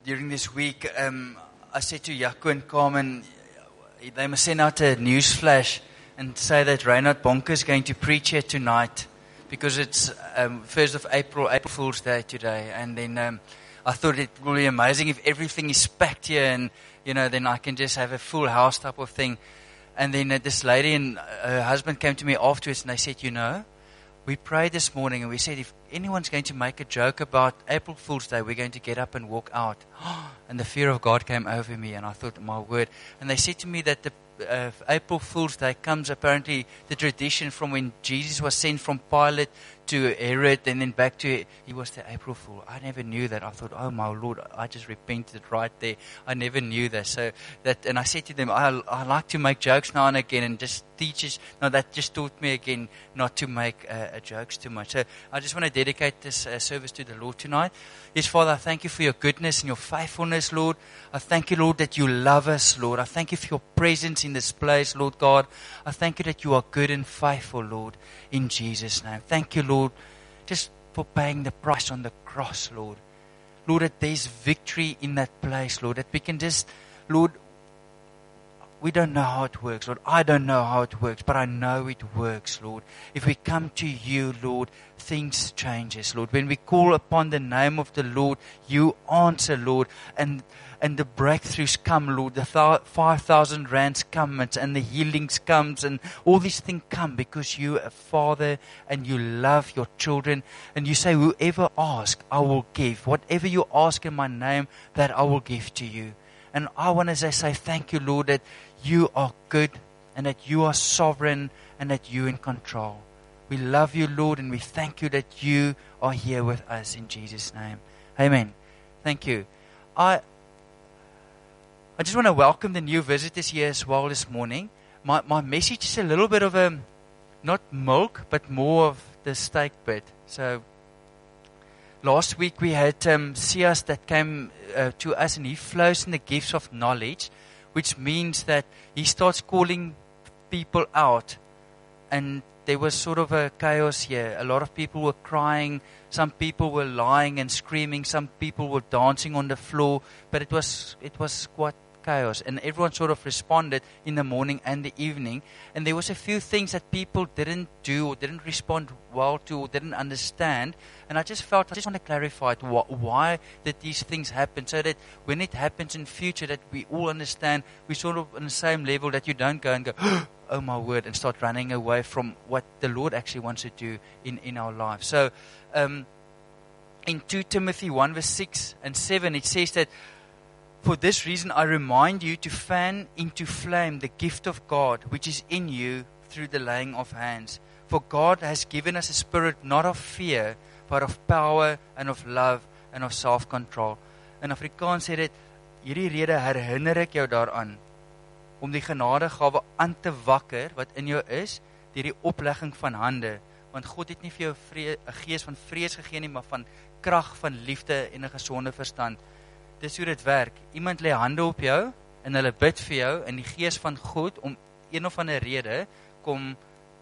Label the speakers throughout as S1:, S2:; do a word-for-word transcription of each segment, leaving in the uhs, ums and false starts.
S1: during this week, um, I said to Jaco and Carmen, they must send out a news flash and say that Reinhard Bonke is going to preach here tonight, because it's um, first of April, April Fool's Day today. And then um, I thought it would be amazing if everything is packed here, and you know, then I can just have a full house type of thing. And then uh, this lady and her husband came to me afterwards, and they said, you know, we prayed this morning and we said, if anyone's going to make a joke about April Fool's Day, we're going to get up and walk out. And the fear of God came over me, and I thought, my word. And they said to me that the uh, April Fool's Day comes, apparently, the tradition from when Jesus was sent from Pilate to Herod and then back to, he was the April Fool. I never knew that. I thought, oh my Lord, I just repented right there. I never knew that. So that, and I said to them, I, I like to make jokes now and again, and just teachers, no, that just taught me again not to make uh, uh, jokes too much. So I just want to dedicate this uh, service to the Lord tonight. Yes, Father, I thank you for your goodness and your faithfulness, Lord. I thank you, Lord, that you love us, Lord. I thank you for your presence in this place, Lord God. I thank you that you are good and faithful, Lord, in Jesus' name. Thank you, Lord, just for paying the price on the cross, Lord. Lord, that there's victory in that place, Lord, that we can just, Lord, we don't know how it works, Lord. I don't know how it works, but I know it works, Lord. If we come to you, Lord, things changes, Lord. When we call upon the name of the Lord, you answer, Lord, and and the breakthroughs come, Lord. The th- five thousand rands come, and the healings comes, and all these things come because you are a Father and you love your children. And you say, whoever asks, I will give. Whatever you ask in my name, that I will give to you. And I want to say thank you, Lord, that you are good and that you are sovereign and that you are in control. We love you, Lord, and we thank you that you are here with us in Jesus' name. Amen. Thank you. I I just want to welcome the new visitors here as well this morning. My my message is a little bit of a, not milk, but more of the steak bit. So last week we had um, Sias that came uh, to us, and he flows in the gifts of knowledge, which means that he starts calling people out. And there was sort of a chaos here. A lot of people were crying. Some people were lying and screaming. Some people were dancing on the floor. But it was it was quite chaos. And everyone sort of responded in the morning and the evening. And there was a few things that people didn't do or didn't respond well to or didn't understand. And I just felt, I just want to clarify it, wh- why did these things happen, so that when it happens in future, that we all understand, we're sort of on the same level, that you don't go and go, oh my word, and start running away from what the Lord actually wants to do in, in our lives. So um, in Second Timothy one verse six and seven, it says that, for this reason I remind you to fan into flame the gift of God, which is in you through the laying of hands. For God has given us a spirit not of fear, but of power and of love and of self-control. In Afrikaans sê dit, hierdie rede herinner ek jou daaraan, om die genadegawe aan te wakker wat in jou is, deur die oplegging van hande. Want God het nie vir jou 'n gees van vrees gegee nie, maar van krag, van liefde en 'n gesonde verstand. Dis hoe dit werk. Iemand lê hande op jou en hulle bid vir jou, en die gees van God om een of ander rede kom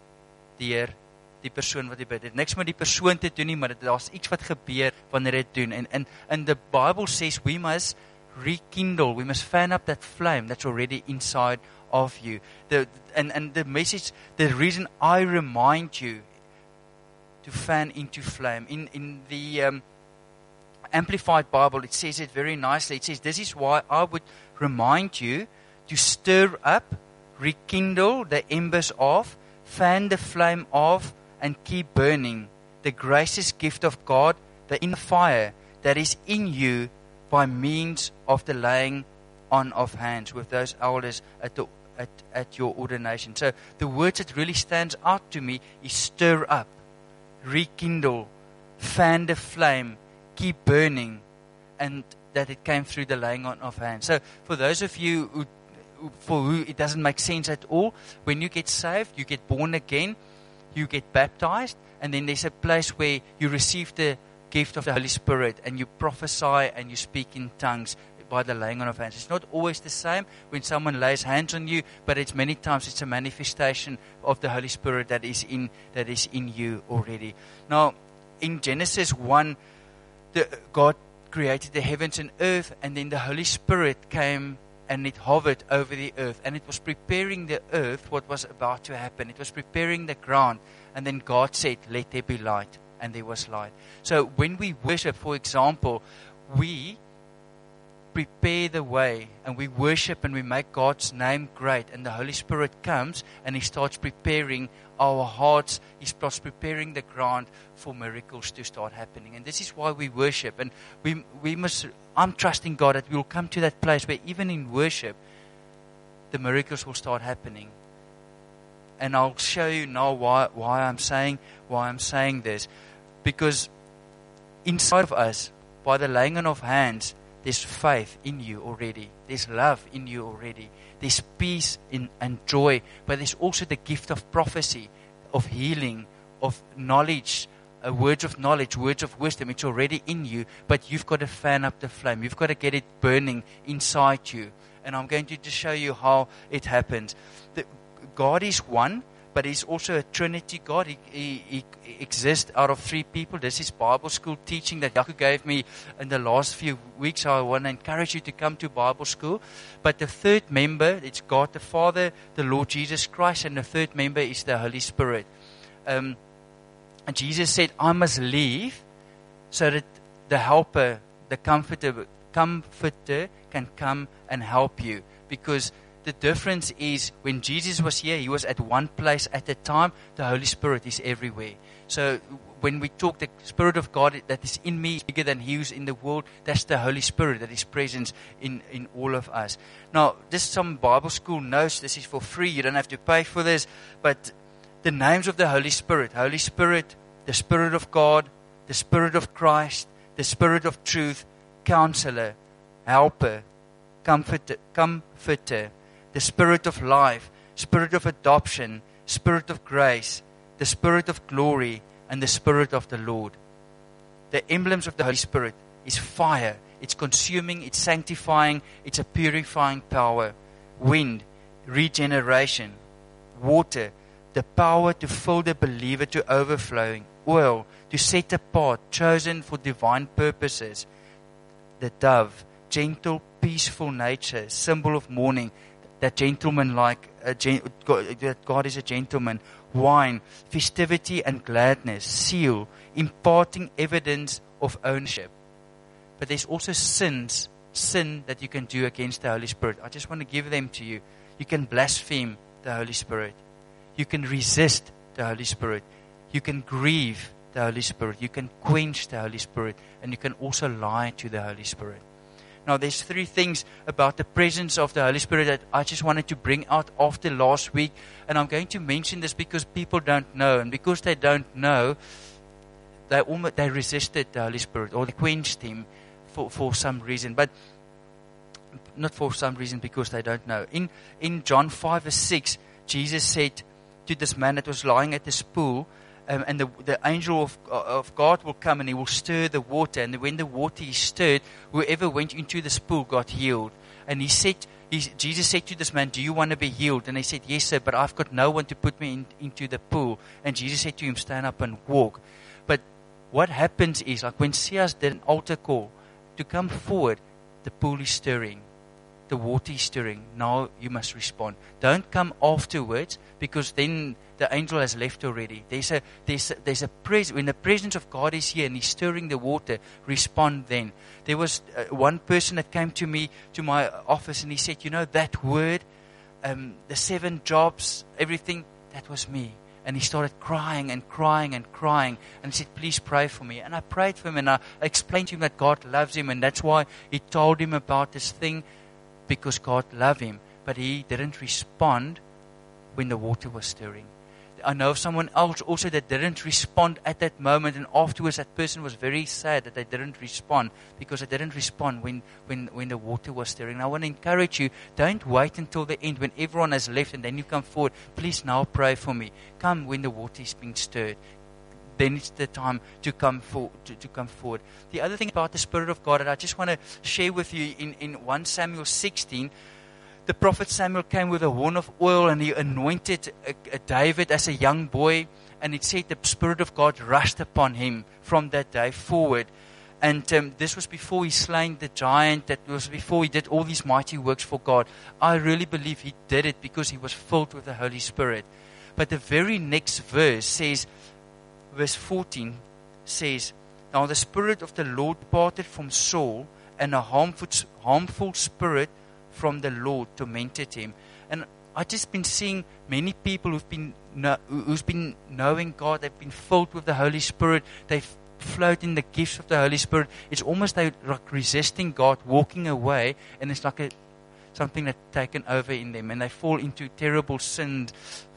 S1: deur die persoon wat jy bid. Dit het niks met die persoon te doen nie, maar daar's iets wat gebeur wanneer jy dit doen. En in in the Bible says we must rekindle, we must fan up that flame that's already inside of you. The and and the message, the reason I remind you to fan into flame. In in the um, Amplified Bible, it says it very nicely. It says, this is why I would remind you to stir up, rekindle the embers of, fan the flame of, and keep burning the gracious gift of God, the inner fire that is in you by means of the laying on of hands with those elders at the at, at your ordination. So the words that really stands out to me is stir up, rekindle, fan the flame, keep burning, and that it came through the laying on of hands. So for those of you who, for who it doesn't make sense at all, when you get saved, you get born again, you get baptized, and then there's a place where you receive the gift of the Holy Spirit, and you prophesy and you speak in tongues by the laying on of hands. It's not always the same when someone lays hands on you, but it's many times it's a manifestation of the Holy Spirit that is in that is in you already. Now, in Genesis one, The, God created the heavens and earth, and then the Holy Spirit came and it hovered over the earth, and it was preparing the earth what was about to happen. It was preparing the ground, and then God said, let there be light, and there was light. So when we worship, for example, we prepare the way, and we worship and we make God's name great, and the Holy Spirit comes and He starts preparing our hearts. He starts preparing the ground for miracles to start happening. And this is why we worship. And we we must, I'm trusting God that we will come to that place where even in worship, the miracles will start happening. And I'll show you now why why I'm saying why I'm saying this. Because inside of us, by the laying on of hands, there's faith in you already. There's love in you already. There's peace in, and joy. But there's also the gift of prophecy, of healing, of knowledge, uh, words of knowledge, words of wisdom. It's already in you. But you've got to fan up the flame. You've got to get it burning inside you. And I'm going to just show you how it happens. The, God is one, but He's also a Trinity God. He, he, he exists out of three people. This is Bible school teaching that Jaco gave me in the last few weeks. I want to encourage you to come to Bible school. But the third member, it's God the Father, the Lord Jesus Christ, and the third member is the Holy Spirit. Um, and Jesus said, I must leave so that the helper, the comforter, comforter can come and help you. Because the difference is when Jesus was here, He was at one place at a time. The Holy Spirit is everywhere. So when we talk the Spirit of God that is in me is bigger than He who's in the world, that's the Holy Spirit that is present in, in all of us. Now, this is some Bible school notes. This is for free. You don't have to pay for this. But the names of the Holy Spirit, Holy Spirit, the Spirit of God, the Spirit of Christ, the Spirit of truth, Counselor, Helper, Comforter, Comforter, the Spirit of life, Spirit of adoption, Spirit of grace, the Spirit of glory, and the Spirit of the Lord. The emblems of the Holy Spirit is fire. It's consuming, it's sanctifying, it's a purifying power. Wind, regeneration. Water, the power to fill the believer to overflowing. Oil, to set apart, chosen for divine purposes. The dove, gentle, peaceful nature, symbol of morning. That gentleman like a gen- God, that God is a gentleman. Wine, festivity and gladness. Seal, imparting evidence of ownership. But there's also sins, sin that you can do against the Holy Spirit. I just want to give them to you. You can blaspheme the Holy Spirit. You can resist the Holy Spirit. You can grieve the Holy Spirit. You can quench the Holy Spirit. And you can also lie to the Holy Spirit. Now, there's three things about the presence of the Holy Spirit that I just wanted to bring out after last week. And I'm going to mention this because people don't know. And because they don't know, they almost, they resisted the Holy Spirit or they quenched Him for, for some reason. But not for some reason, because they don't know. In, in John five verse six, Jesus said to this man that was lying at this pool, Um, and the, the angel of, of God will come and He will stir the water. And when the water is stirred, whoever went into this pool got healed. And he said, he, Jesus said to this man, do you want to be healed? And he said, yes, sir, but I've got no one to put me in, into the pool. And Jesus said to him, stand up and walk. But what happens is, like when Sias did an altar call to come forward, the pool is stirring. The water is stirring. Now you must respond. Don't come afterwards, because then the angel has left already. There's a there's a, there's a pres- when the presence of God is here and He's stirring the water, respond then. There was uh, one person that came to me to my office and he said, you know that word, um, the seven jobs, everything, that was me. And he started crying and crying and crying. And he said, please pray for me. And I prayed for him and I explained to him that God loves him. And that's why he told him about this thing, because God loved him. But he didn't respond when the water was stirring. I know of someone else also that didn't respond at that moment, and afterwards that person was very sad that they didn't respond, because they didn't respond when, when, when the water was stirring. And I want to encourage you, don't wait until the end when everyone has left and then you come forward. Please now pray for me. Come when the water is being stirred. Then it's the time to come for, to, to come forward. The other thing about the Spirit of God that I just want to share with you, in, in First Samuel sixteen, the prophet Samuel came with a horn of oil and he anointed a, a David as a young boy. And it said the Spirit of God rushed upon him from that day forward. And um, this was before he slain the giant. That was before he did all these mighty works for God. I really believe he did it because he was filled with the Holy Spirit. But the very next verse says, verse fourteen says, now the Spirit of the Lord departed from Saul, and a harmful, harmful spirit from the Lord tormented him. And I've just been seeing many people who've been know, who's been knowing God. They've been filled with the Holy Spirit. They've flowed in the gifts of the Holy Spirit. It's almost like resisting God, walking away, and it's like a, something that's taken over in them, and they fall into terrible sin,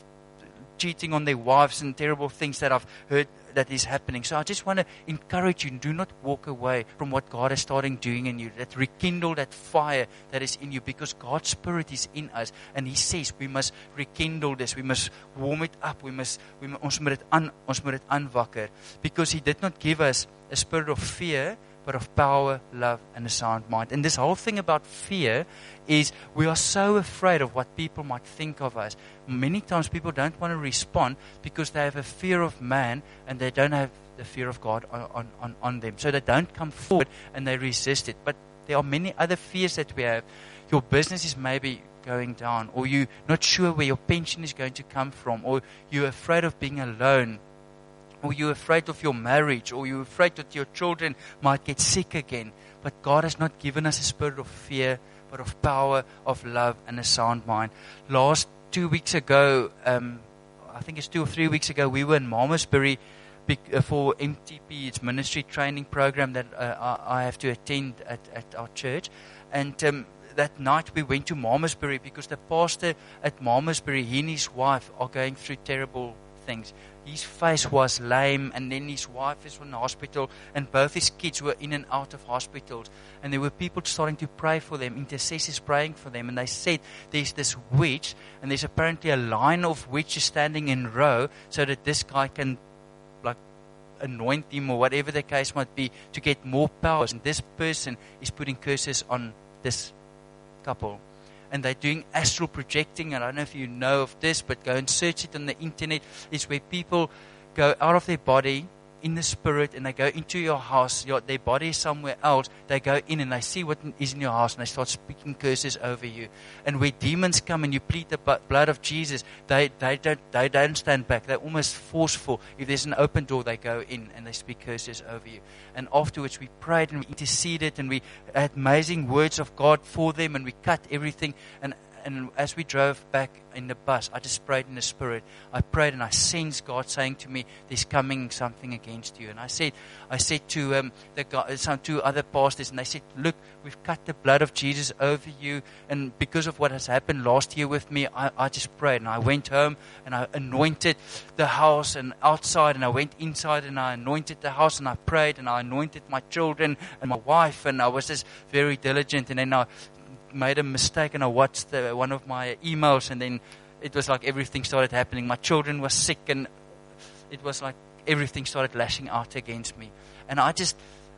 S1: cheating on their wives and terrible things that I've heard that is happening. So I just want to encourage you, do not walk away from what God is starting doing in you. That rekindle that fire that is in you, because God's Spirit is in us, and He says we must rekindle this, we must warm it up, we must, we must ons moet dit aan, ons moet dit aanwakker, because He did not give us a spirit of fear, but of power, love, and a sound mind. And this whole thing about fear is we are so afraid of what people might think of us. Many times people don't want to respond because they have a fear of man and they don't have the fear of God on, on, on them. So they don't come forward and they resist it. But there are many other fears that we have. Your business is maybe going down, or you're not sure where your pension is going to come from, or you're afraid of being alone, or you're afraid of your marriage, or you're afraid that your children might get sick again. But God has not given us a spirit of fear, but of power, of love, and a sound mind. Last two weeks ago, um, I think it's two or three weeks ago, we were in Malmesbury for M T P, it's ministry training program that uh, I have to attend at, at our church. And um, that night we went to Malmesbury because the pastor at Malmesbury, he and his wife are going through terrible things. His face was lame, and then his wife is in the hospital, and both his kids were in and out of hospitals. And there were people starting to pray for them, intercessors praying for them. And they said there's this witch, and there's apparently a line of witches standing in row so that this guy can like anoint him or whatever the case might be to get more powers. And this person is putting curses on this couple. And they're doing astral projecting. And I don't know if you know of this, but go and search it on the internet. It's where people go out of their body in the spirit, and they go into your house. Your, their body is somewhere else. They go in and they see what is in your house, and they start speaking curses over you. And where demons come and you plead the blood of Jesus, they, they, don't, they don't stand back. They're almost forceful. If there's an open door, they go in and they speak curses over you. And afterwards we prayed and we interceded, and we had amazing words of God for them, and we cut everything. And And as we drove back in the bus, I just prayed in the Spirit. I prayed and I sensed God saying to me, there's coming something against you. And I said I said to um, the guy, some two other pastors, and they said, look, we've cut the blood of Jesus over you. And because of what has happened last year with me, I, I just prayed. And I went home and I anointed the house and outside. And I went inside and I anointed the house, and I prayed and I anointed my children and my wife. And I was just very diligent. And then I made a mistake, and I watched the, one of my emails, and then it was like everything started happening. My children were sick, and it was like everything started lashing out against me. And I just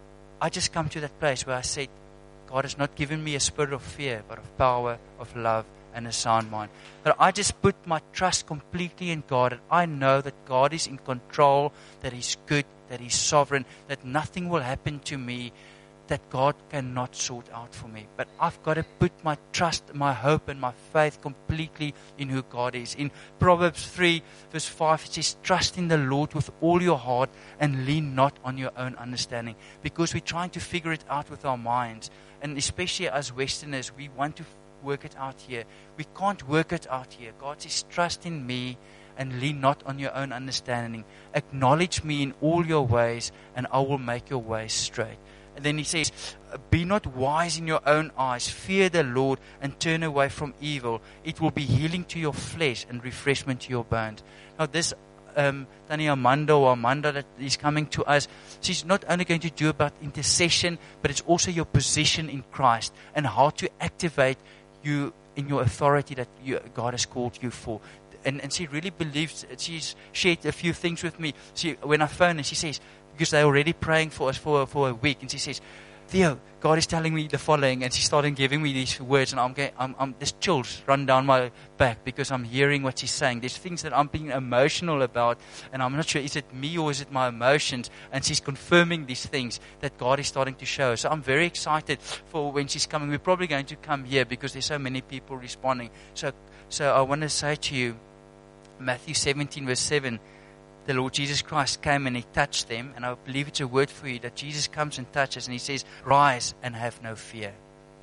S1: I just come to that place where I said, God has not given me a spirit of fear, but of power, of love, and a sound mind. But I just put my trust completely in God, and I know that God is in control, that He's good, that He's sovereign, that nothing will happen to me that God cannot sort out for me. But I've got to put my trust, my hope, and my faith completely in who God is. In Proverbs three, verse five, it says, trust in the Lord with all your heart and lean not on your own understanding. Because we're trying to figure it out with our minds. And especially as Westerners, we want to work it out here. We can't work it out here. God says, trust in me and lean not on your own understanding. Acknowledge me in all your ways, and I will make your ways straight. And then he says, be not wise in your own eyes. Fear the Lord and turn away from evil. It will be healing to your flesh and refreshment to your bones. Now this um, Tannie Amanda or Amanda that is coming to us, she's not only going to do about intercession, but it's also your position in Christ and how to activate you in your authority that you, God has called you for. And, and she really believes, she's shared a few things with me. She, when I phoned her, she says, because they're already praying for us for, for a week. And she says, Theo, God is telling me the following, and she started giving me these words, and I'm getting, I'm, I'm, there's chills run down my back because I'm hearing what she's saying. There's things that I'm being emotional about, and I'm not sure, is it me or is it my emotions? And she's confirming these things that God is starting to show. So I'm very excited for when she's coming. We're probably going to come here because there's so many people responding. So, so I want to say to you, Matthew seventeen verse seven, the Lord Jesus Christ came and He touched them, and I believe it's a word for you that Jesus comes and touches and He says, rise and have no fear.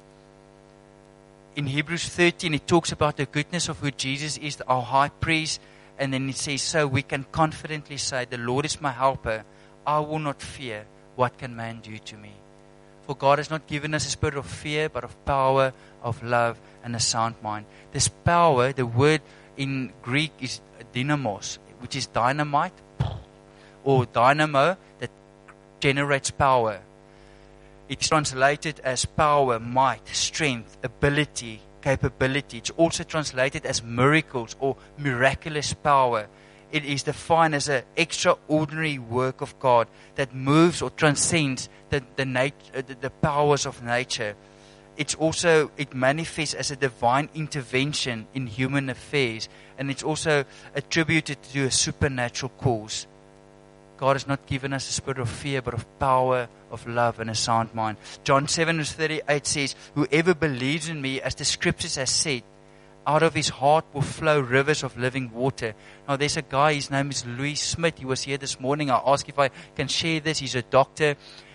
S1: In Hebrews thirteen, it talks about the goodness of who Jesus is, our high priest, and then it says, so we can confidently say, the Lord is my helper, I will not fear. What can man do to me? For God has not given us a spirit of fear, but of power, of love, and a sound mind. This power, the word in Greek is dynamos, which is dynamite, or dynamo, that generates power. It's translated as power, might, strength, ability, capability. It's also translated as miracles or miraculous power. It is defined as an extraordinary work of God that moves or transcends the, the, nat- the, the powers of nature. It's also, it manifests as a divine intervention in human affairs, and it's also attributed to a supernatural cause. God has not given us a spirit of fear, but of power, of love, and a sound mind. John seven verse thirty-eight says, whoever believes in me, as the scriptures has said, out of his heart will flow rivers of living water. Now there's a guy, his name is Louis Smith. He was here this morning. I asked if I can share this. He's a doctor.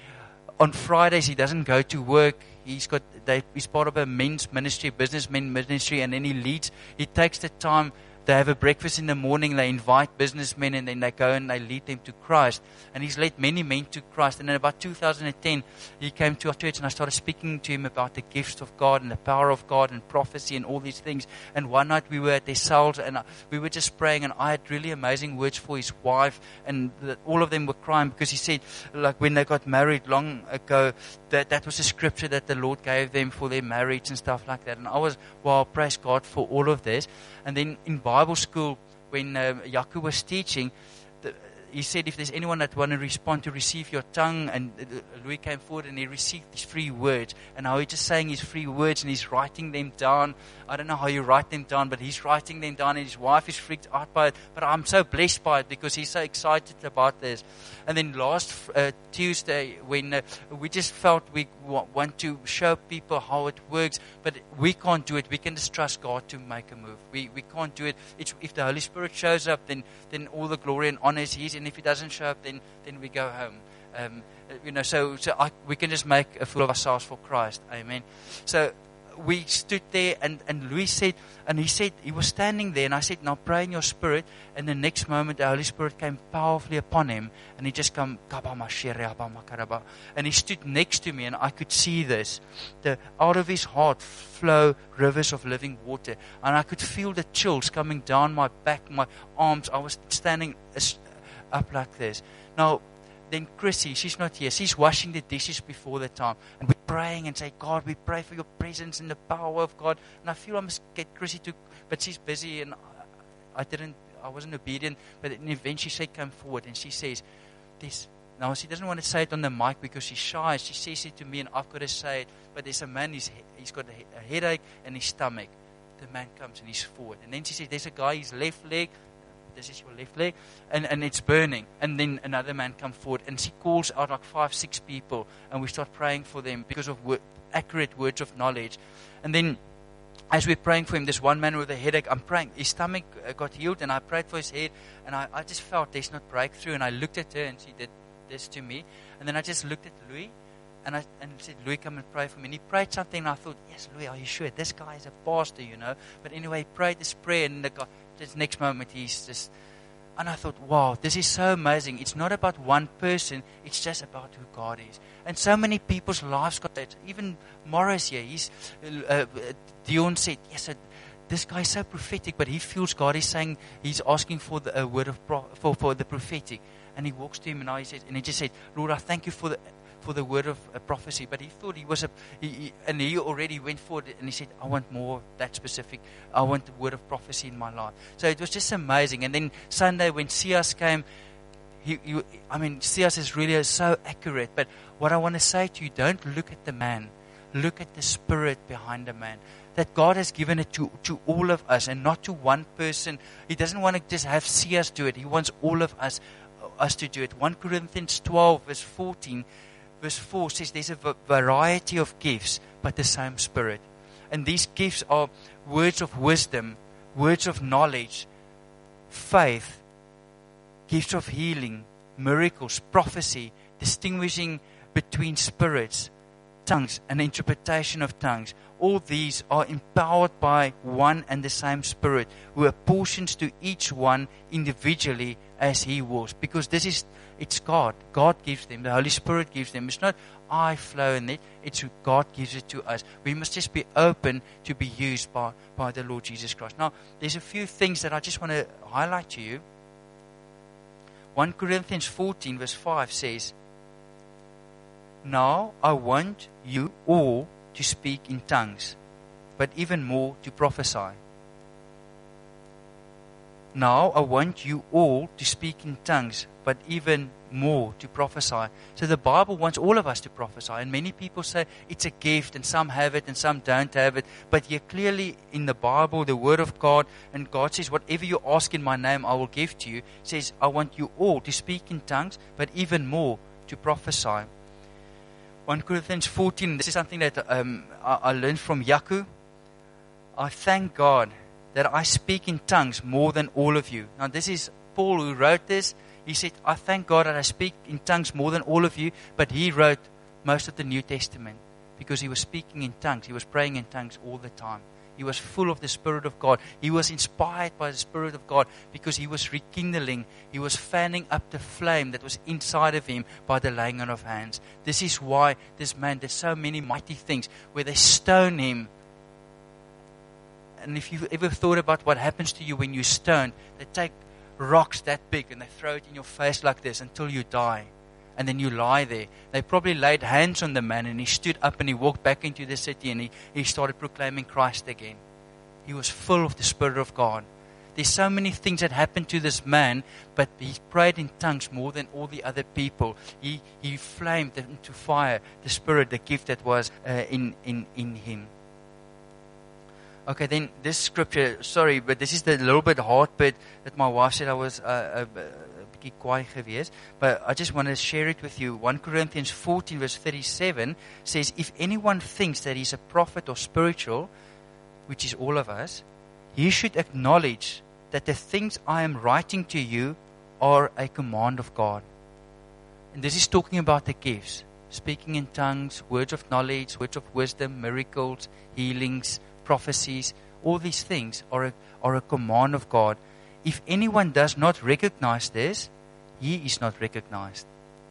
S1: On Fridays, he doesn't go to work. He's got, they, he's part of a men's ministry, businessmen ministry, and then he leads, he takes the time, they have a breakfast in the morning, they invite businessmen, and then they go and they lead them to Christ. And he's led many men to Christ. And in about two thousand ten, he came to our church, and I started speaking to him about the gifts of God and the power of God and prophecy and all these things. And one night we were at their cells, and we were just praying, and I had really amazing words for his wife, and the, all of them were crying because he said, like when they got married long ago, that that was a scripture that the Lord gave them for their marriage and stuff like that. And I was, wow, praise God for all of this. And then in Bible school, when uh, Yaku was teaching, the, he said, if there's anyone that want to respond to receive your tongue, and uh, Louis came forward and he received these three words. And now he's just saying his three words and he's writing them down. I don't know how you write them down, but he's writing them down, and his wife is freaked out by it. But I'm so blessed by it because he's so excited about this. And then last uh, Tuesday, when uh, we just felt we w- want to show people how it works, but we can't do it. We can just trust God to make a move. We we can't do it. It's, if the Holy Spirit shows up, then then all the glory and honor is His. And if He doesn't show up, then then we go home. Um, you know, so so I, we can just make a fool of ourselves for Christ. Amen. So we stood there, and, and Louis said, and he said, he was standing there, and I said, now pray in your spirit. And the next moment, the Holy Spirit came powerfully upon him, and he just come, and he stood next to me, and I could see this. The, out of his heart flow rivers of living water, and I could feel the chills coming down my back, my arms. I was standing up like this. Now, then Chrissy, she's not here. She's washing the dishes before the time. And we're praying and say, God, we pray for your presence and the power of God. And I feel I must get Chrissy to, but she's busy, and I, I didn't, I wasn't obedient. But eventually she said, come forward. And she says, this. Now she doesn't want to say it on the mic because she's shy. She says it to me, and I've got to say it. But there's a man, he's, he's got a, a headache in his stomach. The man comes and he's forward. And then she says, there's a guy, his left leg. This is your left leg, and, and it's burning. And then another man comes forward, and she calls out like five, six people, and we start praying for them because of word, accurate words of knowledge. And then as we're praying for him, this one man with a headache, I'm praying, his stomach got healed, and I prayed for his head, and I, I just felt there's not breakthrough, and I looked at her, and she did this to me, and then I just looked at Louis, and I and said, Louis, come and pray for me. And he prayed something, and I thought, yes, Louis, are you sure? This guy is a pastor, you know. But anyway, he prayed this prayer, and the guy, this next moment, he's just, and I thought, wow, this is so amazing. It's not about one person. It's just about who God is. And so many people's lives got that. Even Morris here, he's, uh, Dion said, yes, uh, this guy is so prophetic, but he feels God is saying, he's asking for the uh, word of, pro- for, for the prophetic. And he walks to him, and, I said, and he just said, Lord, I thank you for the, for the word of uh, prophecy. But he thought he was a, he, he, and he already went forward, and he said, I want more of that specific. I want the word of prophecy in my life. So it was just amazing. And then Sunday when Sias came, he, you, I mean, C S is really so accurate. But what I want to say to you, don't look at the man. Look at the spirit behind the man. That God has given it to, to all of us and not to one person. He doesn't want to just have C S do it. He wants all of us, us to do it. First Corinthians twelve, verse fourteen, verse four says there's a variety of gifts, but the same Spirit. And these gifts are words of wisdom, words of knowledge, faith, gifts of healing, miracles, prophecy, distinguishing between spirits, tongues, and interpretation of tongues. All these are empowered by one and the same Spirit, who apportions to each one individually as He wills. Because this is, it's God. God gives them. The Holy Spirit gives them. It's not I flow in it. It's God gives it to us. We must just be open to be used by, by the Lord Jesus Christ. Now, there's a few things that I just want to highlight to you. First Corinthians fourteen, verse five says, now I want you all to speak in tongues, but even more to prophesy. Now I want you all to speak in tongues, but even more to prophesy. So the Bible wants all of us to prophesy. And many people say it's a gift, and some have it and some don't have it. But here clearly in the Bible, the Word of God, and God says, whatever you ask in my name, I will give to you. It says, I want you all to speak in tongues, but even more to prophesy. First Corinthians fourteen, this is something that um, I, I learned from Yaku. I thank God that I speak in tongues more than all of you. Now this is Paul who wrote this. He said, I thank God that I speak in tongues more than all of you. But he wrote most of the New Testament because he was speaking in tongues. He was praying in tongues all the time. He was full of the Spirit of God. He was inspired by the Spirit of God because he was rekindling. He was fanning up the flame that was inside of him by the laying on of hands. This is why this man did so many mighty things where they stone him. And if you've ever thought about what happens to you when you're stoned, they take rocks that big and they throw it in your face like this until you die. And then you lie there. They probably laid hands on the man and he stood up and he walked back into the city and he, he started proclaiming Christ again. He was full of the Spirit of God. There's so many things that happened to this man, but he prayed in tongues more than all the other people. He he flamed into fire the Spirit, the gift that was uh, in, in, in him. Okay, then this scripture, sorry, but this is the little bit hard bit that my wife said I was uh, uh, quiet geweest, but I just want to share it with you. First Corinthians fourteen verse thirty-seven says, if anyone thinks that he's a prophet or spiritual, which is all of us, he should acknowledge that the things I am writing to you are a command of God. And this is talking about the gifts, speaking in tongues, words of knowledge, words of wisdom, miracles, healings, prophecies. All these things are a, are a command of God. If anyone does not recognize this, he is not recognized.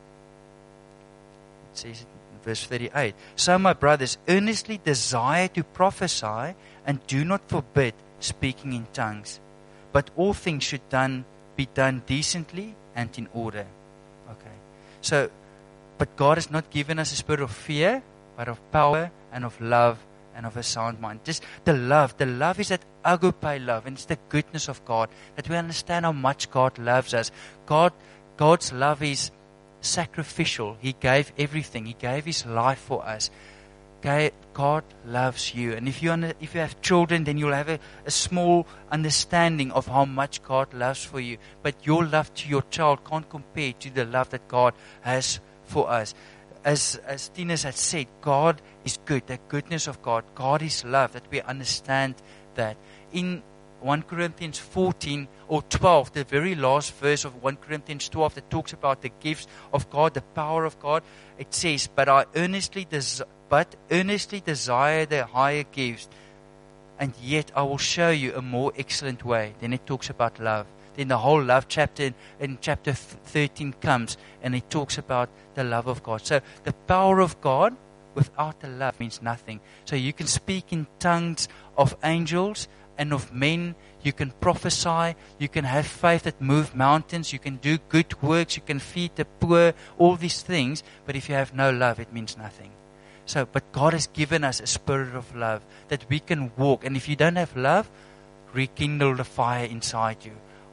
S1: It says in verse thirty-eight. So my brothers, earnestly desire to prophesy and do not forbid speaking in tongues. But all things should done, be done decently and in order. Okay. So, but God has not given us a spirit of fear, but of power and of love and of a sound mind. Just the love. The love is that agape love, and it's the goodness of God, that we understand how much God loves us. God, God's love is sacrificial. He gave everything. He gave His life for us. God loves you. And if you if you have children, then you'll have a, a small understanding of how much God loves for you. But your love to your child can't compare to the love that God has for us. As, as Tina's had said, God is good, the goodness of God. God is love, that we understand that. In First Corinthians fourteen or twelve, the very last verse of First Corinthians twelve that talks about the gifts of God, the power of God, it says, but I earnestly, des- but earnestly desire the higher gifts, and yet I will show you a more excellent way. Then it talks about love. Then the whole love chapter in, in chapter thirteen comes and it talks about the love of God. So the power of God without the love means nothing. So you can speak in tongues of angels and of men. You can prophesy. You can have faith that moves mountains. You can do good works. You can feed the poor. All these things. But if you have no love, it means nothing. So, but God has given us a spirit of love that we can walk. And if you don't have love, rekindle the fire inside you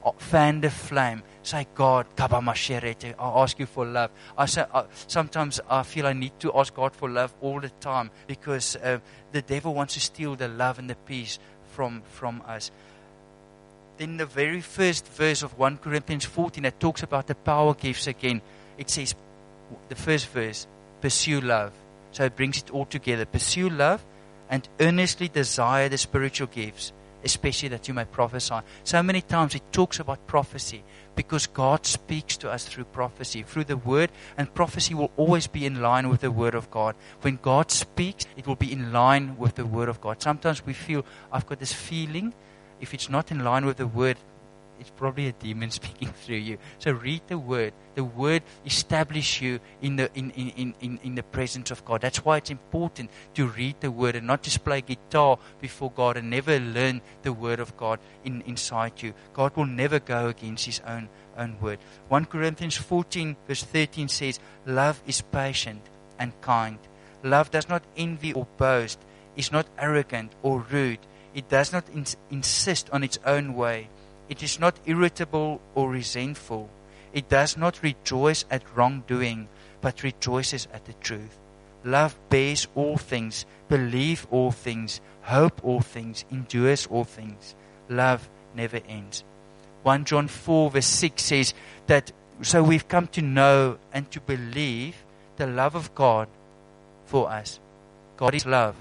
S1: fan the flame. Say, God, kabamasherete, I ask you for love. I say, I, sometimes I feel I need to ask God for love all the time because uh, the devil wants to steal the love and the peace from, from us. Then the very first verse of First Corinthians fourteen that talks about the power gifts again, it says, the first verse, pursue love. So it brings it all together. Pursue love and earnestly desire the spiritual gifts, especially that you may prophesy. So many times it talks about prophecy because God speaks to us through prophecy, through the word, and prophecy will always be in line with the word of God. When God speaks, it will be in line with the word of God. Sometimes we feel, I've got this feeling, if it's not in line with the word, it's probably a demon speaking through you. So read the word. The word establishes you in the in, in, in, in the presence of God. That's why it's important to read the word and not just play guitar before God and never learn the word of God in, inside you. God will never go against his own own word. First Corinthians fourteen verse thirteen says, love is patient and kind. Love does not envy or boast, is not arrogant or rude. It does not ins- insist on its own way. It is not irritable or resentful. It does not rejoice at wrongdoing, but rejoices at the truth. Love bears all things, believes all things, hopes all things, endures all things. Love never ends. First John four verse six says that, so we've come to know and to believe the love of God for us. God is love.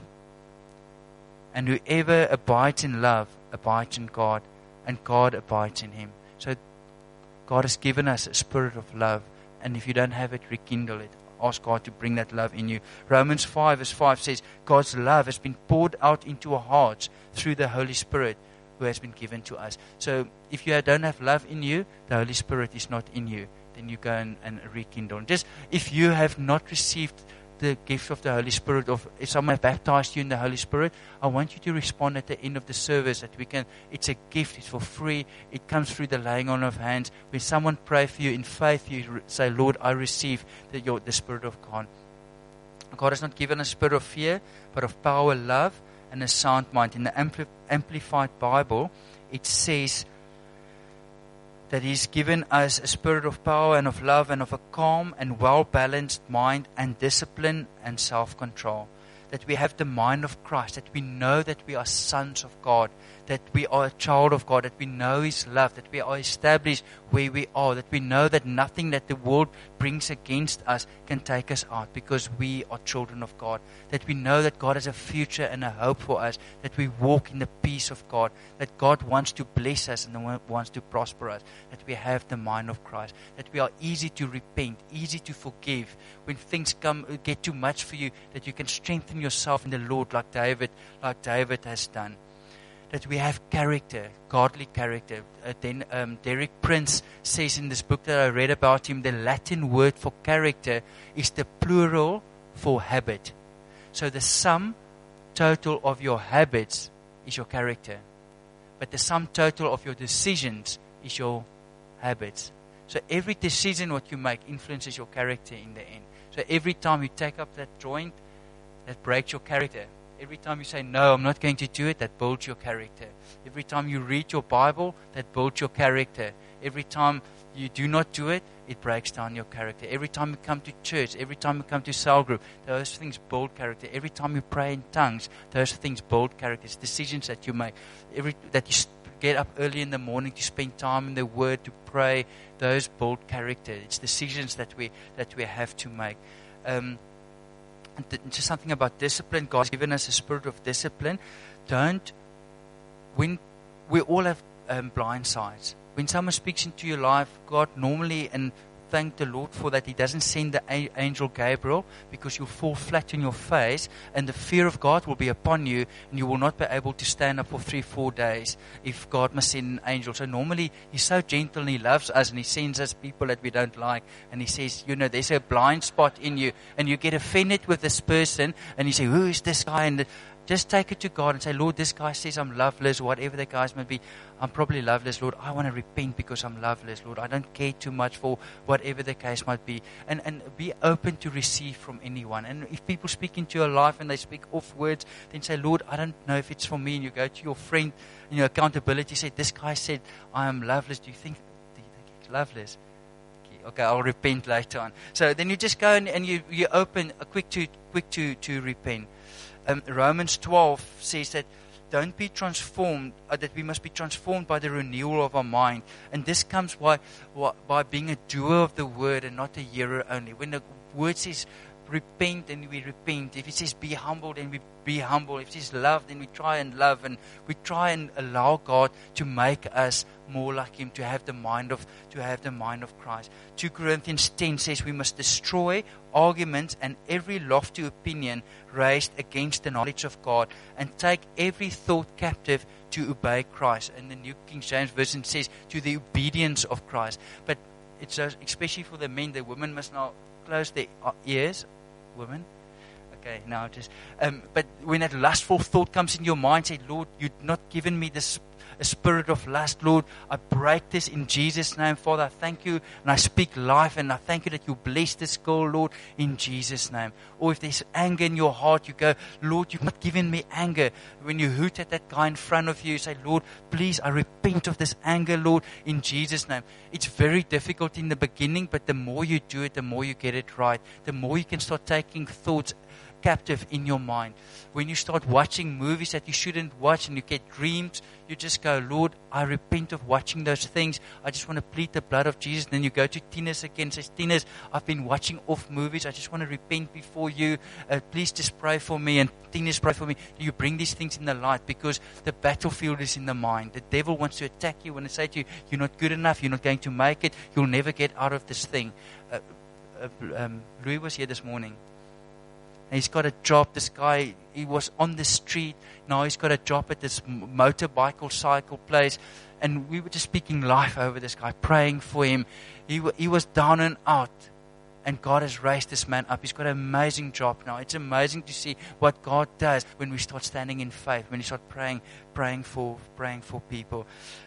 S1: And whoever abides in love abides in God, and God abides in him. So God has given us a spirit of love, and if you don't have it, rekindle it. Ask God to bring that love in you. Romans five verse five says, God's love has been poured out into our hearts through the Holy Spirit who has been given to us. So if you don't have love in you, the Holy Spirit is not in you. Then you go and, and rekindle. Just if you have not received the gift of the Holy Spirit, or if someone has baptized you in the Holy Spirit, I want you to respond at the end of the service that we can, it's a gift, it's for free, it comes through the laying on of hands. When someone prays for you in faith, you re- say, Lord, I receive the, your, the Spirit of God. God has not given us a spirit of fear, but of power, love, and a sound mind. In the Ampli- Amplified Bible, it says that he's given us a spirit of power and of love and of a calm and well-balanced mind and discipline and self-control. That we have the mind of Christ, that we know that we are sons of God, that we are a child of God, that we know his love, that we are established where we are, that we know that nothing that the world brings against us can take us out because we are children of God, that we know that God has a future and a hope for us, that we walk in the peace of God, that God wants to bless us and wants to prosper us, that we have the mind of Christ, that we are easy to repent, easy to forgive. When things come get too much for you, that you can strengthen yourself in the Lord like David, like David has done. That we have character, godly character. Uh, then um, Derek Prince says in this book that I read about him, the Latin word for character is the plural for habit. So the sum total of your habits is your character. But the sum total of your decisions is your habits. So every decision what you make influences your character in the end. So every time you take up that joint, that breaks your character. Every time you say, no, I'm not going to do it, that builds your character. Every time you read your Bible, that builds your character. Every time you do not do it, it breaks down your character. Every time you come to church, every time you come to cell group, those things build character. Every time you pray in tongues, those things build character. It's decisions that you make. Every that you get up early in the morning to spend time in the Word, to pray, those build character. It's decisions that we that we have to make. Um, Just something about discipline. God has given us a spirit of discipline. Don't, when we all have um, blind sides. When someone speaks into your life, God normally, and thank the Lord for that, He doesn't send the a- angel Gabriel, because you'll fall flat on your face and the fear of God will be upon you and you will not be able to stand up for three, four days if God must send an angel. So normally He's so gentle and He loves us and He sends us people that we don't like, and He says, you know, there's a blind spot in you and you get offended with this person and you say, who is this guy? And just take it to God and say, Lord, this guy says I'm loveless, whatever the guys might be. I'm probably loveless, Lord. I want to repent because I'm loveless, Lord. I don't care too much for whatever the case might be. And, and be open to receive from anyone. And if people speak into your life and they speak off words, then say, Lord, I don't know if it's for me. And you go to your friend in your accountability, say, this guy said, I am loveless. Do you think, do you think he's loveless? Okay, okay, I'll repent later on. So then you just go and, and you, you open, uh, quick to quick to, to repent. Um, Romans twelve says that don't be transformed, uh, that we must be transformed by the renewal of our mind. And this comes by, by being a doer of the word and not a hearer only. When the word says repent, then we repent. If it says be humble, then we be humble. If it says love, then we try and love. And we try and allow God to make us more like Him, to have the mind of, to have the mind of Christ. Second Corinthians ten says we must destroy arguments and every lofty opinion raised against the knowledge of God, and take every thought captive to obey Christ. And the New King James Version says to the obedience of Christ. But it's uh, especially for the men, the women must now close their ears. Women? Okay, now just, um, but when that lustful thought comes in your mind, say, Lord, you've not given me this a spirit of lust, Lord. I break this in Jesus' name, Father. I thank you, and I speak life, and I thank you that you bless this girl, Lord, in Jesus' name. Or if there's anger in your heart, you go, Lord, you've not given me anger. When you hoot at that guy in front of you, you say, Lord, please, I repent of this anger, Lord, in Jesus' name. It's very difficult in the beginning, but the more you do it, the more you get it right. The more you can start taking thoughts captive in your mind. When you start watching movies that you shouldn't watch and you get dreams, you just go, Lord, I repent of watching those things. I just want to plead the blood of Jesus. And then you go to Tinas again and says, Tinas, I've been watching off movies. I just want to repent before you. Uh, please just pray for me. And Tinas, pray for me. You bring these things in the light, because the battlefield is in the mind. The devil wants to attack you and say to you, you're not good enough. You're not going to make it. You'll never get out of this thing. Uh, uh, um, Louis was here this morning. He's got a job. This guy, he was on the street. Now he's got a job at this motorbike or cycle place. And we were just speaking life over this guy, praying for him. He, he was down and out. And God has raised this man up. He's got an amazing job now. It's amazing to see what God does when we start standing in faith, when we start praying, praying for, praying for people.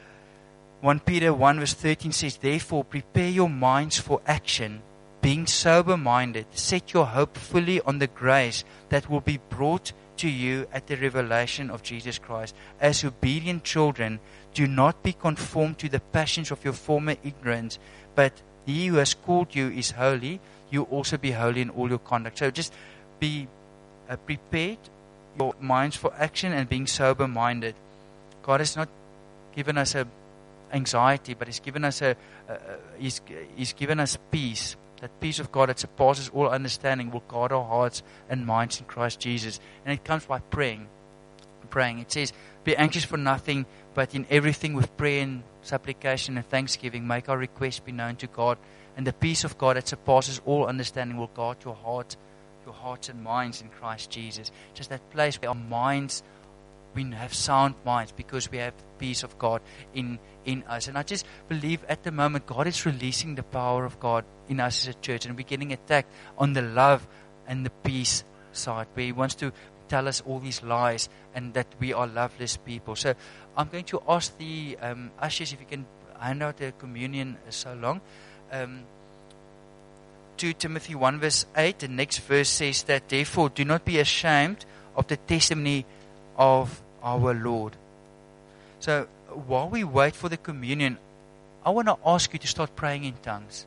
S1: First Peter one verse thirteen says, therefore prepare your minds for action, being sober-minded. Set your hope fully on the grace that will be brought to you at the revelation of Jesus Christ. As obedient children, do not be conformed to the passions of your former ignorance, but He who has called you is holy. You also be holy in all your conduct. So just be uh, prepared, your minds for action, and being sober-minded. God has not given us a anxiety, but He's given us a, uh, He's He's given us peace. That peace of God that surpasses all understanding will guard our hearts and minds in Christ Jesus. And it comes by praying. Praying. It says, be anxious for nothing, but in everything with prayer and supplication and thanksgiving, make our requests be known to God. And the peace of God that surpasses all understanding will guard your heart, your hearts and minds in Christ Jesus. Just that place where our minds, we have sound minds because we have the peace of God in, in us. And I just believe at the moment God is releasing the power of God in us as a church, and we're getting attacked on the love and the peace side, where He wants to tell us all these lies and that we are loveless people. So I'm going to ask the um, ushers if you can hand out the communion so long. Um, Second Timothy one verse eight, the next verse says that, therefore do not be ashamed of the testimony of our Lord. So while we wait for the communion, I want to ask you to start praying in tongues.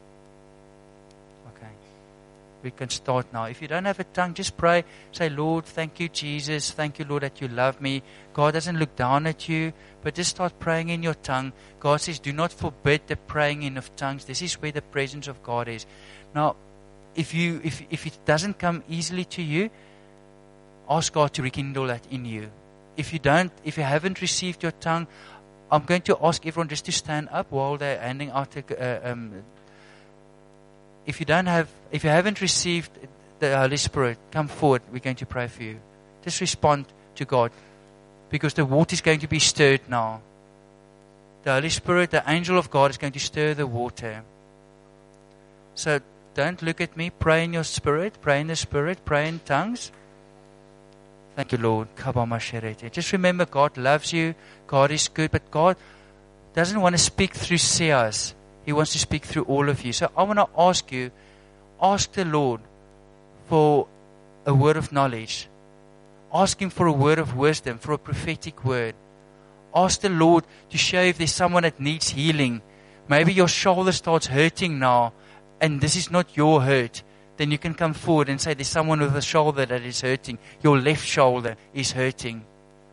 S1: Okay. We can start now. If you don't have a tongue, just pray. Say, Lord, thank you, Jesus. Thank you, Lord, that you love me. God doesn't look down at you, but just start praying in your tongue. God says, do not forbid the praying in of tongues. This is where the presence of God is. Now, if you if if it doesn't come easily to you, ask God to rekindle that in you. If you don't, if you haven't received your tongue, I'm going to ask everyone just to stand up while they're handing out the, uh, um, if you don't have, if you haven't received the Holy Spirit, come forward. We're going to pray for you. Just respond to God, because the water is going to be stirred now. The Holy Spirit, the angel of God, is going to stir the water. So don't look at me. Pray in your spirit. Pray in the Spirit. Pray in tongues. Thank you, Lord. Kabamasherete. Just remember, God loves you. God is good. But God doesn't want to speak through seers. He wants to speak through all of you. So I want to ask you, ask the Lord for a word of knowledge. Ask Him for a word of wisdom, for a prophetic word. Ask the Lord to show if there's someone that needs healing. Maybe your shoulder starts hurting now, and this is not your hurt. Then you can come forward and say, there's someone with a shoulder that is hurting. Your left shoulder is hurting.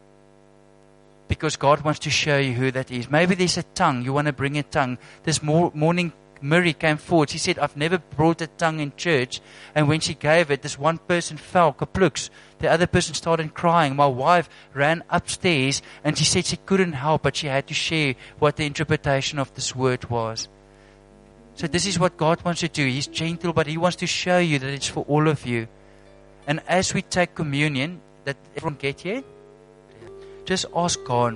S1: Because God wants to show you who that is. Maybe there's a tongue. You want to bring a tongue. This morning, Mary came forward. She said, I've never brought a tongue in church. And when she gave it, this one person fell, kaplooks. The other person started crying. My wife ran upstairs and she said she couldn't help, but she had to share what the interpretation of this word was. So this is what God wants to do. He's gentle, but He wants to show you that it's for all of you. And as we take communion, that everyone get here, just ask God,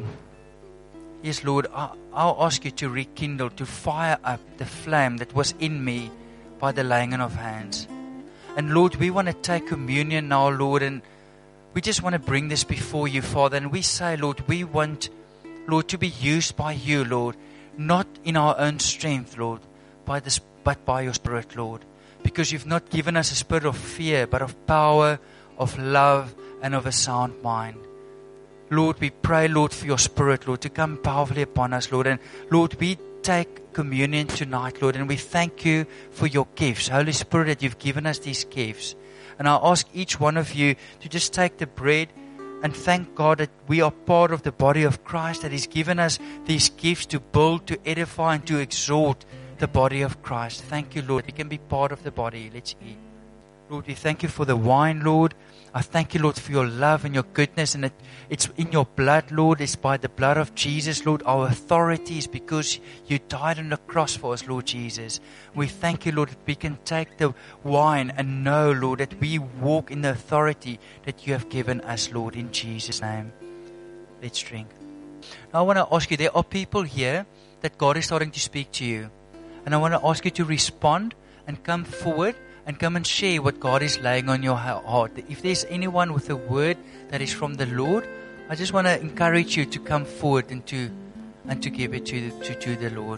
S1: yes, Lord, I'll ask you to rekindle, to fire up the flame that was in me by the laying on of hands. And Lord, we want to take communion now, Lord, and we just want to bring this before you, Father. And we say, Lord, we want, Lord, to be used by you, Lord, not in our own strength, Lord, by this, but by your Spirit, Lord. Because you've not given us a spirit of fear, but of power, of love, and of a sound mind. Lord, we pray, Lord, for your Spirit, Lord, to come powerfully upon us, Lord. And Lord, we take communion tonight, Lord, and we thank you for your gifts. Holy Spirit, that you've given us these gifts. And I ask each one of you to just take the bread and thank God that we are part of the body of Christ, that He's given us these gifts to build, to edify, and to exhort the body of Christ. Thank you, Lord. We can be part of the body. Let's eat. Lord, we thank you for the wine, Lord. I thank you, Lord, for your love and your goodness. And it, it's in your blood, Lord. It's by the blood of Jesus, Lord. Our authority is because you died on the cross for us, Lord Jesus. We thank you, Lord, that we can take the wine and know, Lord, that we walk in the authority that you have given us, Lord, in Jesus' name. Let's drink. Now I want to ask you, there are people here that God is starting to speak to you. And I want to ask you to respond and come forward and come and share what God is laying on your heart. If there's anyone with a word that is from the Lord, I just want to encourage you to come forward and to and to give it to, to, to the Lord.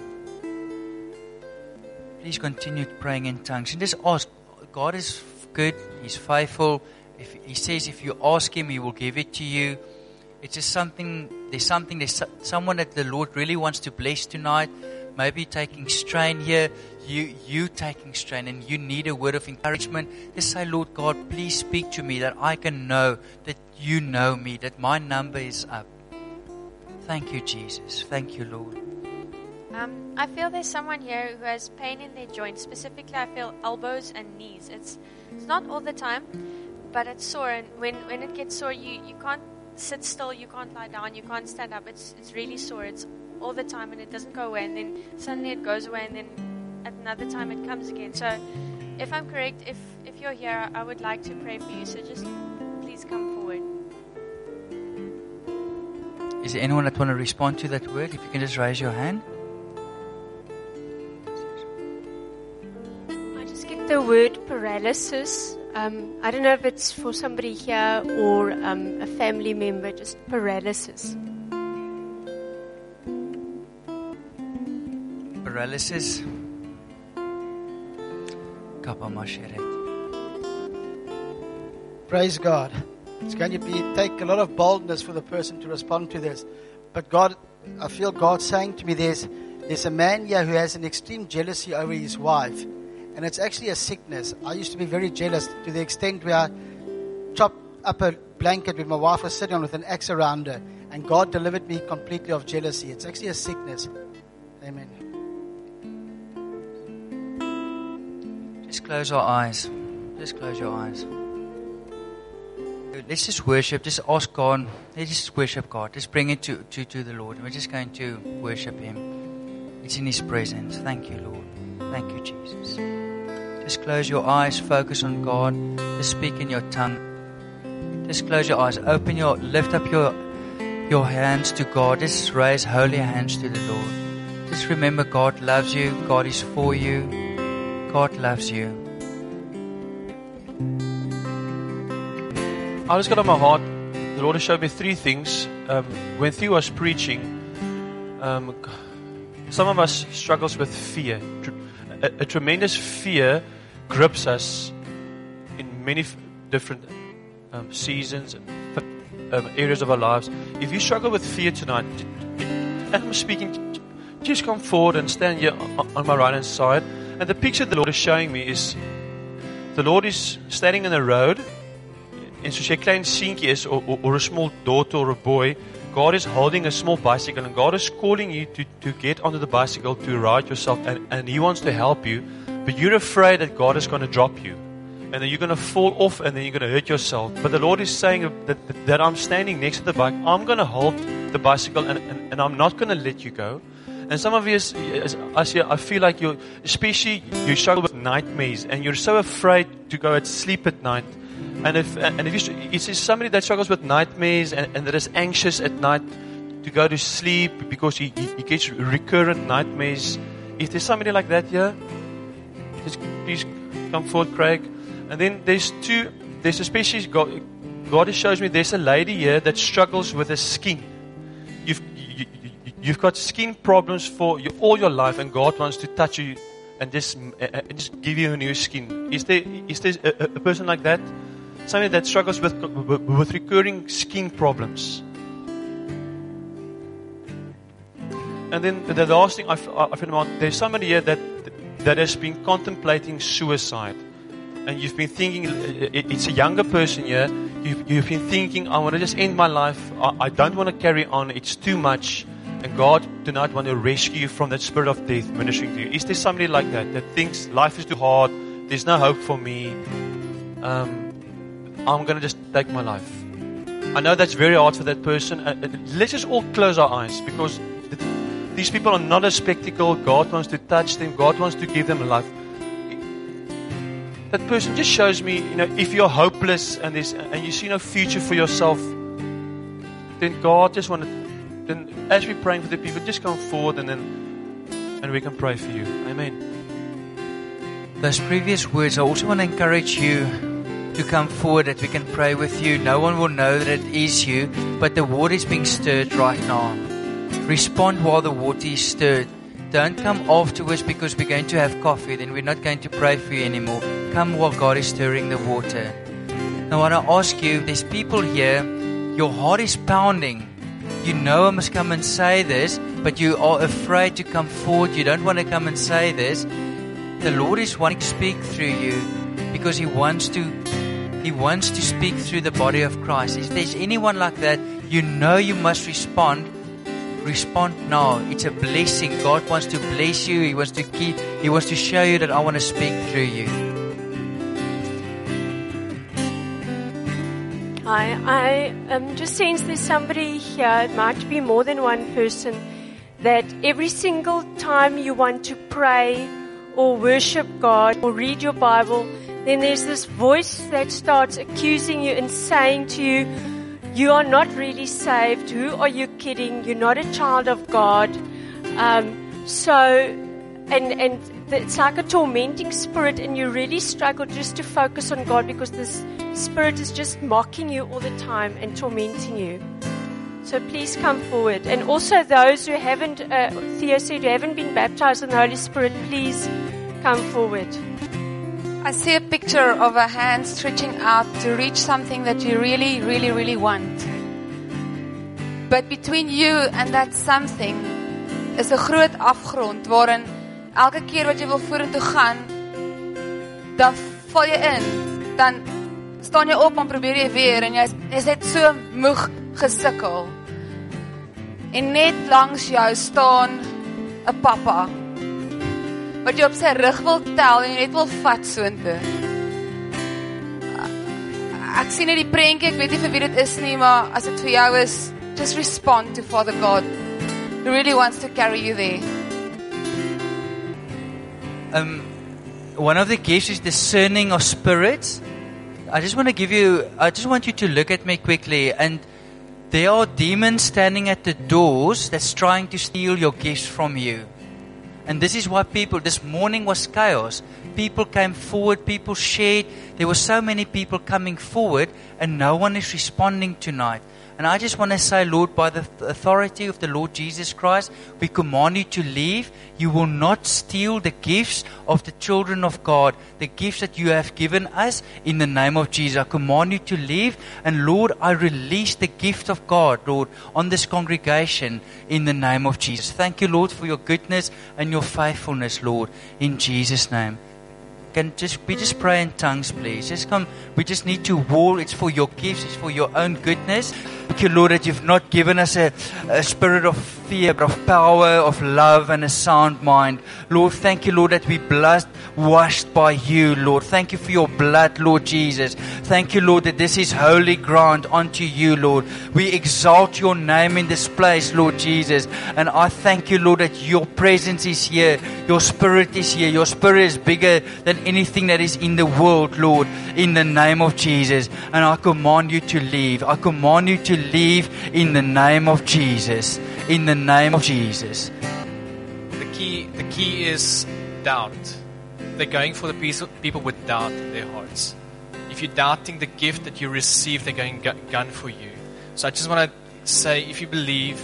S1: Please continue praying in tongues. And just ask. God is good. He's faithful. If He says if you ask Him, He will give it to you. It's just something, there's something, there's someone that the Lord really wants to bless tonight. Maybe taking strain here, you you taking strain, and you need a word of encouragement. Just say, Lord God, please speak to me that I can know that you know me, that my number is up. Thank you, Jesus. Thank you, Lord.
S2: Um, I feel there's someone here who has pain in their joints. Specifically, I feel elbows and knees. It's it's not all the time, but it's sore. And when, when it gets sore, you, you can't sit still, you can't lie down, you can't stand up. It's it's really sore. It's all the time, and it doesn't go away, and then suddenly it goes away, and then at another time it comes again. So if I'm correct, if if you're here, I would like to pray for you. So just please come forward.
S1: Is there anyone that want to respond to that word? If you can just raise your hand.
S3: I just get the word paralysis. Um, I don't know if it's for somebody here or um, a family member, just paralysis.
S1: Paralysis.
S4: Praise God. It's going to be take a lot of boldness for the person to respond to this. But God, I feel God saying to me, there's there's a man here who has an extreme jealousy over his wife. And it's actually a sickness. I used to be very jealous to the extent where I chopped up a blanket with my wife was sitting on with an axe around her. And God delivered me completely of jealousy. It's actually a sickness. Amen.
S1: Just close our eyes. Just close your eyes. Let's just worship. Just ask God. Let's just worship God. Just bring it to, to, to the Lord. We're just going to worship Him. It's in His presence. Thank you, Lord. Thank you, Jesus. Just close your eyes. Focus on God. Just speak in your tongue. Just close your eyes. Open your, lift up your, your hands to God. Just raise holy hands to the Lord. Just remember God loves you. God is for you. God loves you.
S5: I just got on my heart the Lord has showed me three things. Um, when Theo was preaching, um, some of us struggles with fear. A, a tremendous fear grips us in many f- different um, seasons and um, areas of our lives. If you struggle with fear tonight, and I'm speaking, just come forward and stand here on, on my right hand side. And the picture the Lord is showing me is the Lord is standing in the road. En soos jy klein seentjie is or, or, or a small daughter or a boy, God is holding a small bicycle and God is calling you to, to get onto the bicycle, to ride yourself, and, and He wants to help you, but you're afraid that God is going to drop you and then you're going to fall off and then you're going to hurt yourself. But the Lord is saying that, that, that I'm standing next to the bike, I'm going to hold the bicycle and, and, and I'm not going to let you go. And some of you, I see, I feel like you, especially you struggle with nightmares and you're so afraid to go and sleep at night. And if and if you, you see somebody that struggles with nightmares and, and that is anxious at night to go to sleep because he, he, he gets recurrent nightmares. If there's somebody like that here, just please come forward, Craig. And then there's two. There's especially God. God shows me there's a lady here that struggles with her skin. You've you, you, you've got skin problems for you, all your life, and God wants to touch you and just uh, just give you a new skin. Is there is there a, a person like that? Somebody that struggles with with recurring skin problems. And then the last thing I found out, there's somebody here that that has been contemplating suicide, and you've been thinking, it's a younger person here. You've, you've been thinking, I want to just end my life. I, I don't want to carry on. It's too much. And God tonight want to rescue you from that spirit of death ministering to you. Is there somebody like that that thinks life is too hard? There's no hope for me. Um. I'm going to just take my life. I know that's very hard for that person. Uh, uh, let's just all close our eyes because th- these people are not a spectacle. God wants to touch them. God wants to give them a life. That person just shows me, you know, if you're hopeless and there's, and you see no future for yourself, then God just wants to, then as we're praying for the people, just come forward and then, and we can pray for you. Amen.
S1: Those previous words, I also want to encourage you to come forward that we can pray with you. No one will know that it is you, but the water is being stirred right now. Respond while the water is stirred. Don't come afterwards because we're going to have coffee, then we're not going to pray for you anymore. Come while God is stirring the water. Now I want to ask you, there's people here, your heart is pounding. You know I must come and say this, but you are afraid to come forward. You don't want to come and say this. The Lord is wanting to speak through you because He wants to He wants to speak through the body of Christ. If there's anyone like that, you know you must respond. Respond now. It's a blessing. God wants to bless you. He wants to keep, He wants to show you that I want to speak through you.
S3: Hi, I um, just sense there's somebody here, it might be more than one person, that every single time you want to pray or worship God or read your Bible, then there's this voice that starts accusing you and saying to you, you are not really saved. Who are you kidding? You're not a child of God. Um, so, and, and it's like a tormenting spirit, and you really struggle just to focus on God because this spirit is just mocking you all the time and tormenting you. So please come forward. And also those who haven't, uh, Theo said, who haven't been baptized in the Holy Spirit, please come forward.
S6: I see a picture of a hand stretching out to reach something that you really, really, really want. But between you and that something is 'n groot afgrond waarin elke keer wat jy wil vorentoe gaan, dan val jy in, dan staan jy op en probeer jy weer en jy is net so moeg gesukkel. En net langs jou staan 'n pappa wat jy op sy rug wil tel en jy net wil vat soontoe. Ek sien net die prentjie, ek weet nie vir wie dit is nie, maar as dit vir jou is, just respond to Father God, who really wants to carry you there.
S1: Um, one of the gifts is discerning of spirits. I just want to give you, I just want you to look at me quickly, and there are demons standing at the doors that's trying to steal your gifts from you. And this is why people, this morning was chaos. People came forward, people shared. There were so many people coming forward, and no one is responding tonight. And I just want to say, Lord, by the authority of the Lord Jesus Christ, we command you to leave. You will not steal the gifts of the children of God, the gifts that you have given us in the name of Jesus. I command you to leave. And Lord, I release the gift of God, Lord, on this congregation in the name of Jesus. Thank you, Lord, for your goodness and your faithfulness, Lord, in Jesus' name. Can just we just pray in tongues, please? Just come. We just need to war. It's for your gifts. It's for your own goodness. Thank you, Lord, that you've not given us a, a spirit of fear, but of power, of love, and a sound mind. Lord, thank you, Lord, that we blood washed by you, Lord. Thank you for your blood, Lord Jesus. Thank you, Lord, that this is holy ground unto you, Lord. We exalt your name in this place, Lord Jesus. And I thank you, Lord, that your presence is here. Your spirit is here. Your spirit is bigger than anything that is in the world, Lord, in the name of Jesus. And I command you to leave. I command you to leave in the name of Jesus. In the name of Jesus.
S7: The key, the key is doubt. They're going for the people with doubt in their hearts. If you're doubting the gift that you received, they're going gun for you. So I just want to say, if you believe,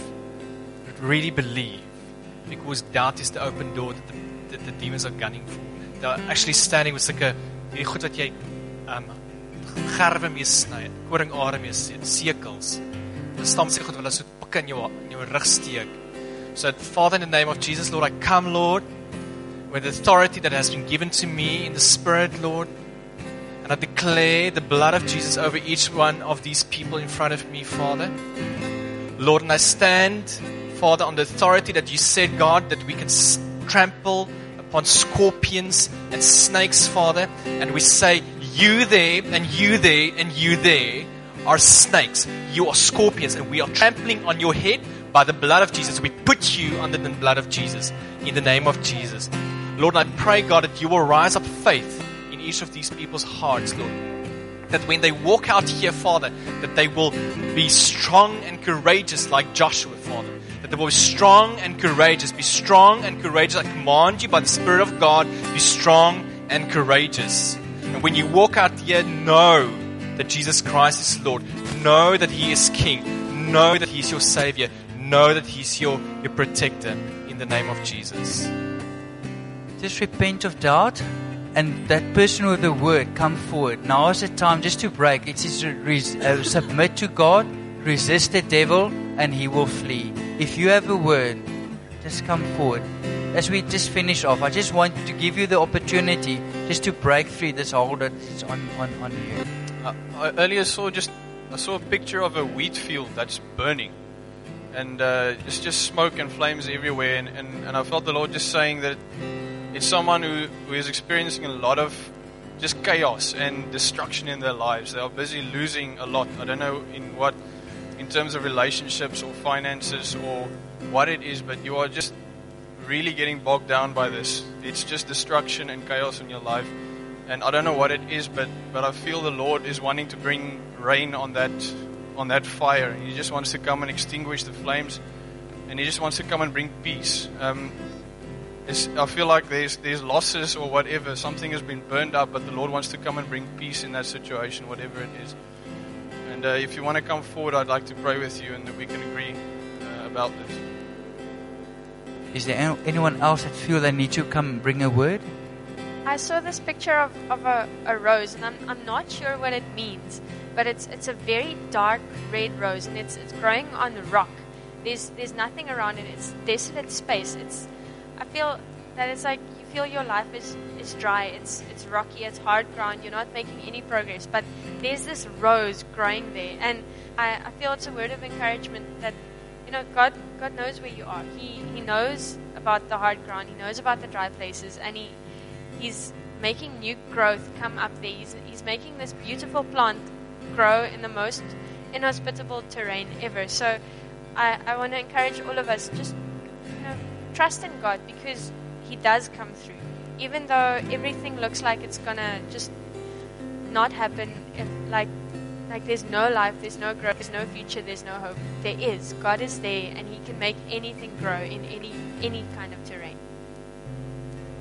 S7: really believe, because doubt is the open door that the, that the demons are gunning for. They're actually standing with sulke hierdie goed wat jy um gerwe mee sny, koringare mee sekels. Die stam sê goed wil hulle so pik in jou in jou rug steek. So Father, in the name of Jesus, Lord, I come, Lord, with the authority that has been given to me in the Spirit, Lord, and I declare the blood of Jesus over each one of these people in front of me, Father. Lord, and I stand, Father, on the authority that you said, God, that we can trample upon scorpions and snakes, Father, and we say, you there, and you there, and you there are snakes. You are scorpions, and we are trampling on your head by the blood of Jesus. We put you under the blood of Jesus, in the name of Jesus. Lord, I pray, God, that you will rise up faith in each of these people's hearts, Lord. That when they walk out here, Father, that they will be strong and courageous like Joshua, Father. That they will be strong and courageous. Be strong and courageous. I command you by the Spirit of God, be strong and courageous. And when you walk out here, know that Jesus Christ is Lord. Know that He is King. Know that He is your Savior. Know that He's your, your protector, in the name of Jesus.
S1: Just repent of doubt, and that person with the word, come forward. Now is the time just to break. It says res- uh, submit to God, resist the devil, and he will flee. If you have a word, just come forward. As we just finish off, I just want to give you the opportunity just to break free this hold that's on, on, on you.
S5: Uh, I earlier saw just I saw a picture of a wheat field that's burning, and uh, it's just smoke and flames everywhere. And, and, and I felt the Lord just saying that it's someone who, who is experiencing a lot of just chaos and destruction in their lives. They are busy losing a lot. I don't know in what, in terms of relationships or finances or what it is, but you are just really getting bogged down by this. It's just destruction and chaos in your life. And I don't know what it is, but, but I feel the Lord is wanting to bring rain on that on that fire. He just wants to come and extinguish the flames, and He just wants to come and bring peace. Um, it's, I feel like there's there's losses or whatever. Something has been burned up, but the Lord wants to come and bring peace in that situation, whatever it is. And uh, if you want to come forward, I'd like to pray with you, and that we can agree uh, about this.
S1: Is there anyone else that feel they need to come and bring a word?
S2: I saw this picture of, of a, a rose, and I'm I'm not sure what it means, but it's it's a very dark red rose, and it's it's growing on the rock. There's there's nothing around it. It's desolate space. It's I feel that it's like you feel your life is, is dry. It's it's rocky. It's hard ground. You're not making any progress. But there's this rose growing there, and I, I feel it's a word of encouragement that, you know, God God knows where you are. He He knows about the hard ground. He knows about the dry places, and He He's making new growth come up there. He's He's making this beautiful plant grow in the most inhospitable terrain ever. So I I want to encourage all of us, just, you know, trust in God, because He does come through. Even though everything looks like it's gonna just not happen, if like like there's no life, there's no growth, there's no future, there's no hope. There is. God is there, and He can make anything grow in any any kind of terrain.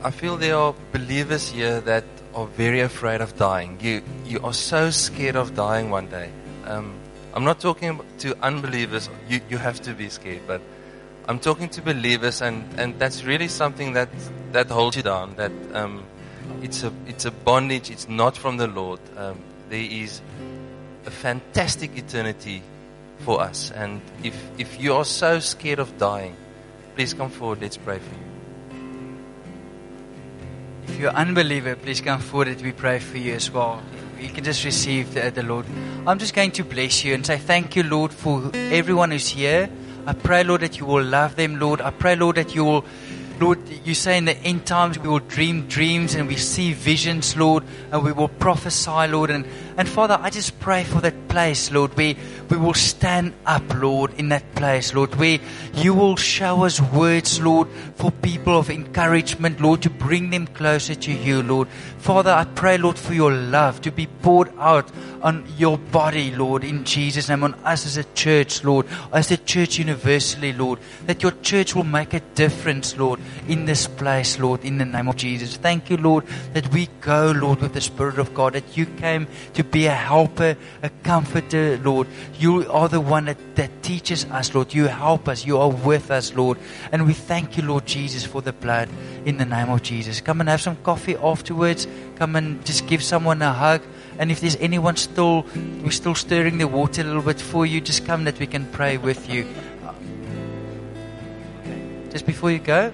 S8: I feel there are believers here that are very afraid of dying. You you are so scared of dying one day. Um, I'm not talking to unbelievers. You you have to be scared, but I'm talking to believers, and, and that's really something that, that holds you down. That um, it's a it's a bondage. It's not from the Lord. Um, there is a fantastic eternity for us, and if if you are so scared of dying, please come forward. Let's pray for you.
S1: If you're an unbeliever, please come forward and we pray for you as well. You can just receive the, the Lord. I'm just going to bless you and say thank you, Lord, for everyone who's here. I pray, Lord, that you will love them, Lord. I pray, Lord, that you will, Lord, you say in the end times we will dream dreams and we see visions, Lord, and we will prophesy, Lord. And, and Father, I just pray for that place, Lord, where we will stand up, Lord, in that place, Lord, where you will show us words, Lord, for people of encouragement, Lord, to bring them closer to you, Lord. Father, I pray, Lord, for your love to be poured out on your body, Lord, in Jesus' name, on us as a church, Lord, as a church universally, Lord, that your church will make a difference, Lord, in this place, Lord, in the name of Jesus. Thank you, Lord, that we go, Lord, with the Spirit of God, that you came to be a helper, a comforter, Lord. You are the one that, that teaches us, Lord. You help us. You are with us, Lord. And we thank you, Lord Jesus, for the blood in the name of Jesus. Come and have some coffee afterwards. Come and just give someone a hug. And if there's anyone still, we're still stirring the water a little bit for you, just come that we can pray with you. Just before you go.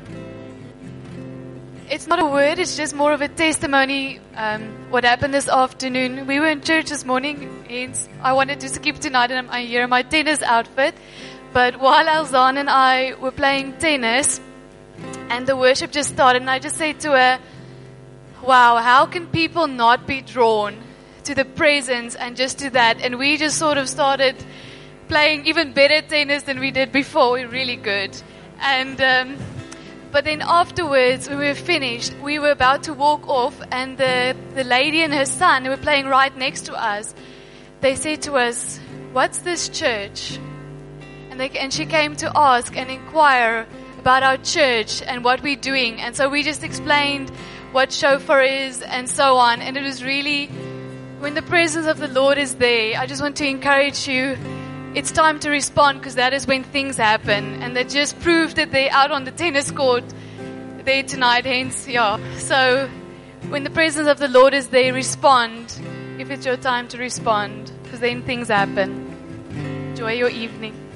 S9: It's not a word, it's just more of a testimony. Um, what happened this afternoon, we were in church this morning, and I wanted to skip tonight and I'm here in my tennis outfit. But while Alzan and I were playing tennis, and the worship just started, and I just said to her, wow, how can people not be drawn to the presence and just to that? And we just sort of started playing even better tennis than we did before. We were really good. And um, but then afterwards, when we were finished, we were about to walk off, and the, the lady and her son, who were playing right next to us, they said to us, what's this church? And, they, and she came to ask and inquire about our church and what we're doing. And so we just explained what shofar is and so on. And it was really, when the presence of the Lord is there, I just want to encourage you, it's time to respond, because that is when things happen. And that just proved that they're out on the tennis court there tonight. Hence, yeah. So when the presence of the Lord is there, respond if it's your time to respond, because then things happen. Enjoy your evening.